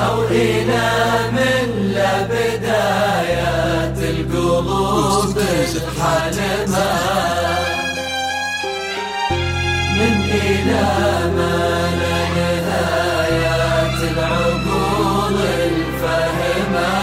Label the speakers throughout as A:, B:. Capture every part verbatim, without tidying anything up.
A: أو إلى من لا بدايات القلوب الحلمة، من إلى ما لا نهايات العقول الفهمة،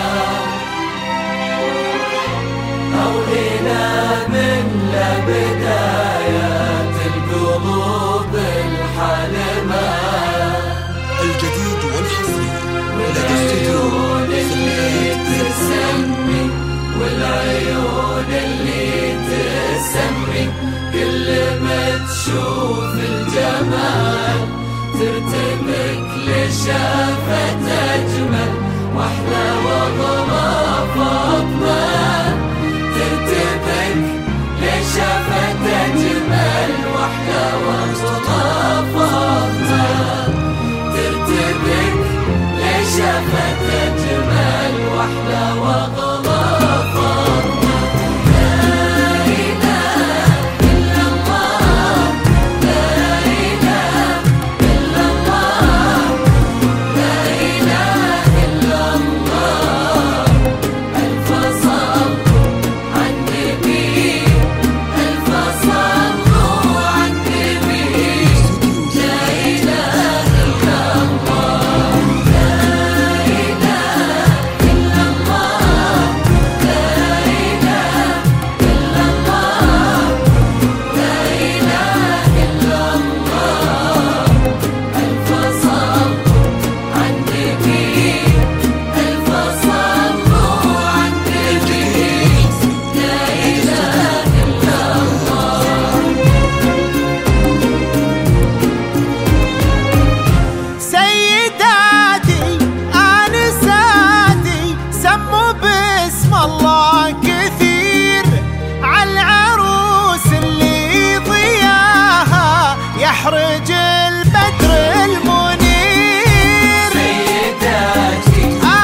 A: أو إلى من لا بدايات القلوب الحلمة.
B: الجديد والحصري
A: والعيون اللي تسمي، والعيون اللي تسمي، كل ما تشوف الجمال ترتبك لشافة أجمل، وأحلى وأغلى فاطمة ترتبك لشافة أجمل، وأحلى وأغلى فاطمة ترتبك لشافة أجمل، وأحلى وأغلى فاطمة. لا إله إلا الله، لا إله إلا الله، لا إله إلا الله. ألف صلوا على النبي، ألف صلوا على النبي. لا إله إلا الله، لا إله إلا الله، لا إله إلا الله، لا إله إلا الله. ألف صلوا على النبي، ألف صلوا على النبي. لا إله إلا الله.
C: سيداتي آنساتي سموا باسم الله كثير، عالعروس اللي ضياها يحرج البدر المنير.
A: سيداتي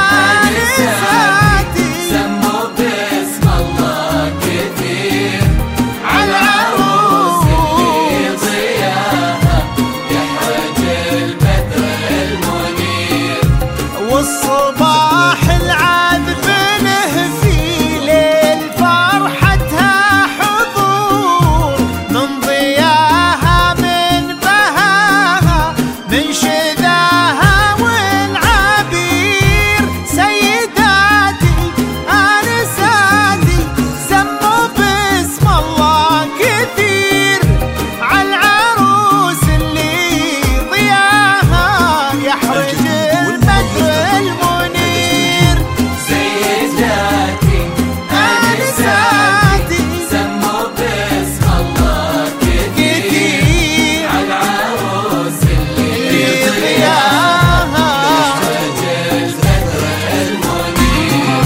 A: آنساتي سموا باسم الله كثير، عالعروس اللي ضياها يحرج البدر المنير.
C: والصباح العذب له في ليل فرحتها حضور، من ضياها من بهاها من شذاها والعبير. سيداتي آنساتي سموا باسم الله كثير، عالعروس اللي ضياها يحرج البدر المنير.
A: سيداتي آنساتي سموا باسم الله كثير، عالعروس اللي ضياها يحرج البدر المنير.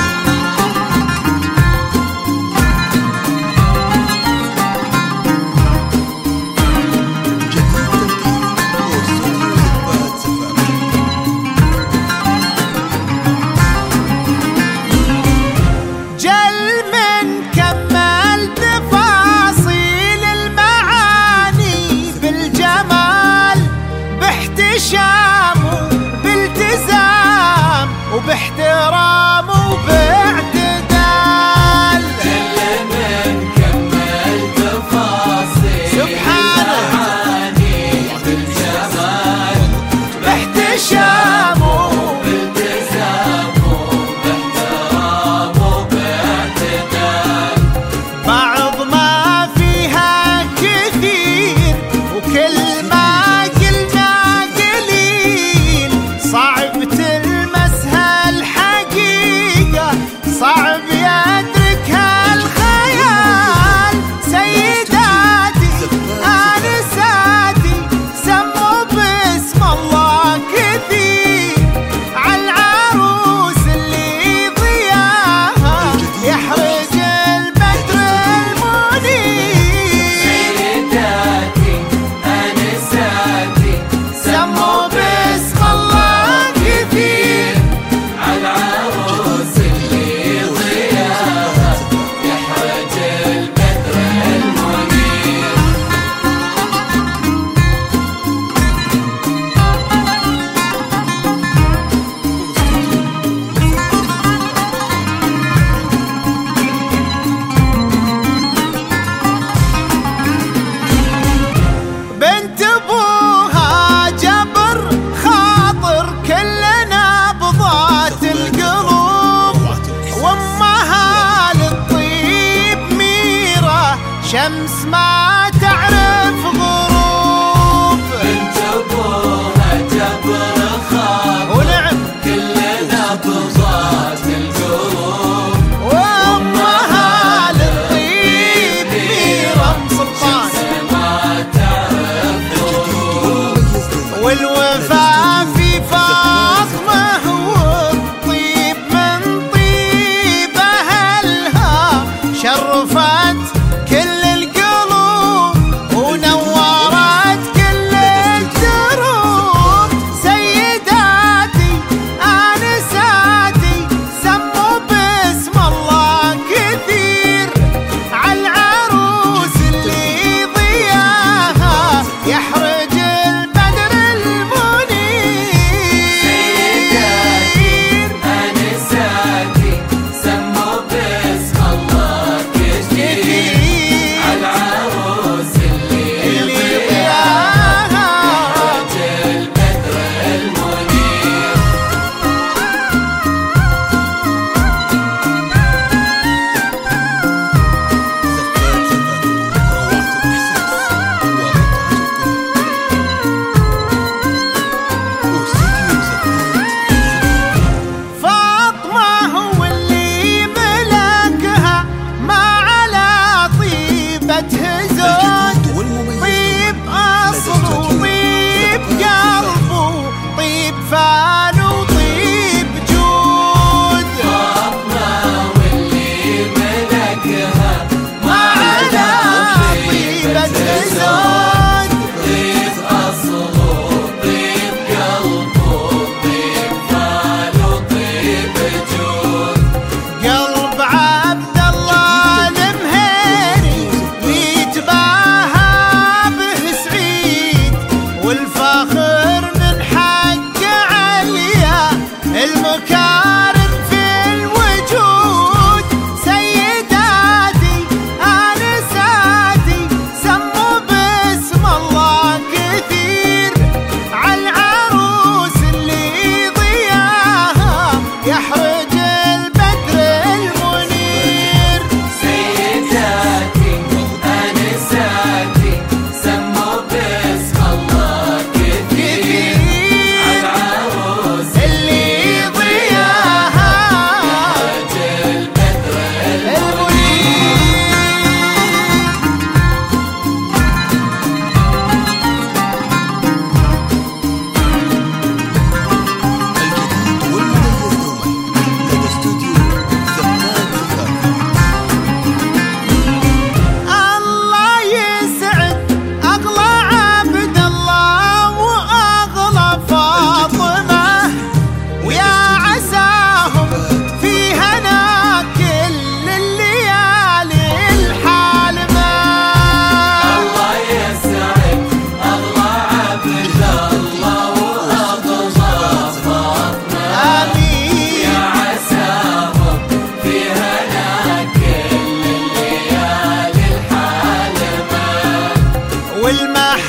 B: جديد ترتيب
C: جل من كمل تفاصيل المعاني بالجمال، باحتشام وبالتزام وباحترام وباعتدال.
A: جل من كمل تفاصيل
C: سبحانه.
A: المعاني بالجمال،
C: باحتشام
A: بالتزام وباحترام وباعتدال.
C: بعض ما فيها كثير، وكل ما قلنا قليل، صعب تلمسها الحقيقة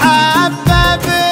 C: المحبة